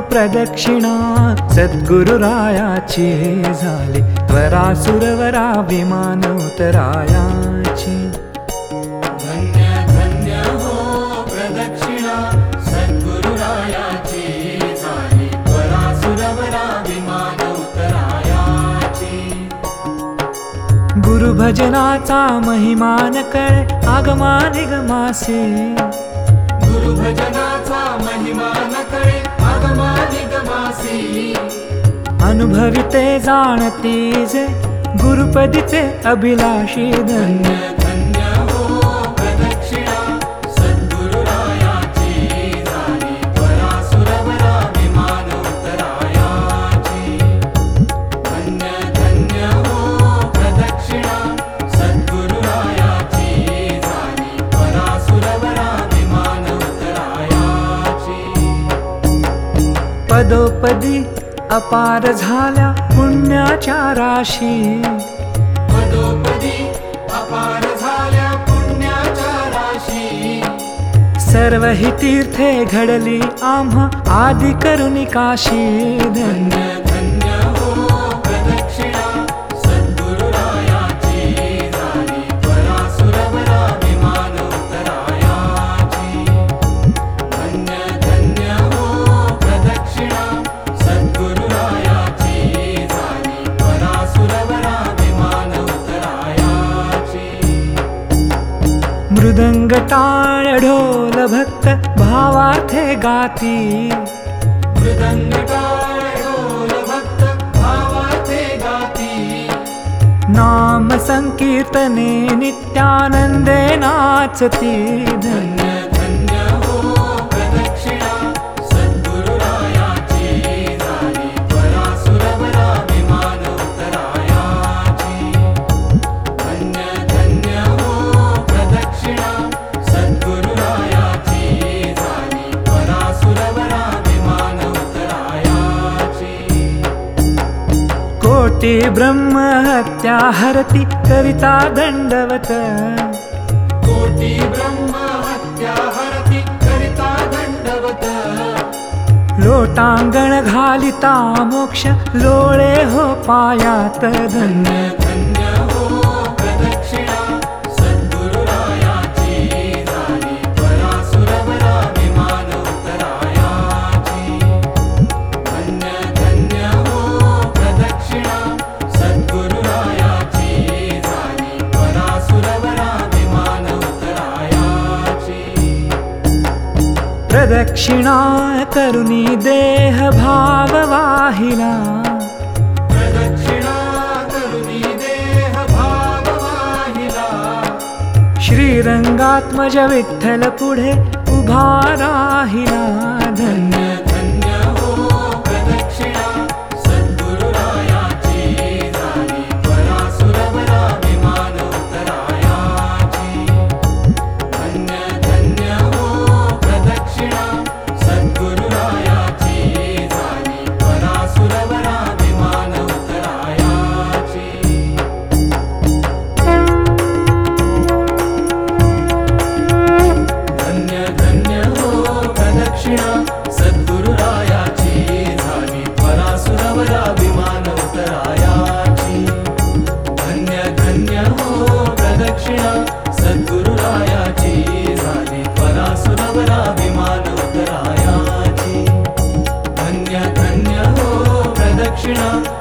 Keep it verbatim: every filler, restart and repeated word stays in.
प्रदक्षिणा सद्गुरुरायाची झाली त्वरा सुरवरा विमान उतरायाची धन्य धन्य हो प्रदक्षिणा सद्गुरुरायाची झाली त्वरा सुरवरा विमान उतरायाची गुरुभजनाचा महिमान कळे आगमा निगमासे गुरुभजनाचा महिमा न कळे आगमा निगमासी अनुभविते जाणते जे गुरुपदीचे अभिलाषी धन्य धन्य हो प्रदक्षिणा सद्गुरुरायाची झाली त्वरा सुरवरा विमान उतरायाची धन्य धन्य हो प्रदक्षिणा सद्गुरुरायाची झाली त्वरा सुरवरा विमान उतरायाची पदोपदी अपार झाल्या पुण्याच्या राशी पदोपदी अपार झाल्या पुण्याच्या राशी सर्व ही तीर्थे घडली आम्हा आदि करुणी काशी धन्य धन्य हो प्रदक्षिणा सद्गुरुरायाची झाली त्वरा सुरवरा विमान उतरायाची धन्य धन्य हो प्रदक्षिणा सद्गुरुरायाची झाली त्वरा सुरवरा विमान उतरायाची मृदंग टाळ ढोल भक्त भावार्थे गाती मृदंग टाळ ढोल भक्त भावार्थे गाती नाम संकीर्तने नित्यानंदे नाचती धन्य धन्य हो प्रदक्षिणा सद्गुरुरायाची झाली त्वरा सुरवरा विमान उतरायाची धन्य धन्य हो प्रदक्षिणा सद्गुरुरायाची झाली त्वरा सुरवरा विमान उतरायाची कोटी ब्रह्म हत्या हरती कविता दंडवत कोटी ब्रह्म हत्या हरति करिता दंडवत लोटांगण घालिता मोक्ष लोळे हो पायात धन्य धन्य हो प्रदक्षिणा सद्गुरुरायाची झाली त्वरा सुरवरा विमान उतरायाची धन्य धन्य हो प्रदक्षिणा सद्गुरुरायाची झाली त्वरा सुरवरा विमान उतरायाची प्रदक्षिणा करुणी देह भाव वाहिला प्रदक्षिणा करुणी देह भाव वाहिला श्रीरंगात्मज विठ्ठल पुढे उभा राहिला धन्य धन्य हो प्रदक्षिणा सद्गुरुरायाची झाली त्वरा सुरवरा विमान उतरायाची धन्य धन्य हो प्रदक्षिणा सद्गुरुरायाची झाली त्वरा सुरवरा विमान उतरायाची धन्य धन्य हो प्रदक्षिणा सद्गुरुरायाची झाली त्वरा सुरवरा विमान उतरायाची धन्य धन्य हो प्रदक्षिणा सद्गुरुरायाची झाली त्वरा सुरवरा विमान उतरायाची धन्य धन्य हो प्रदक्षिणा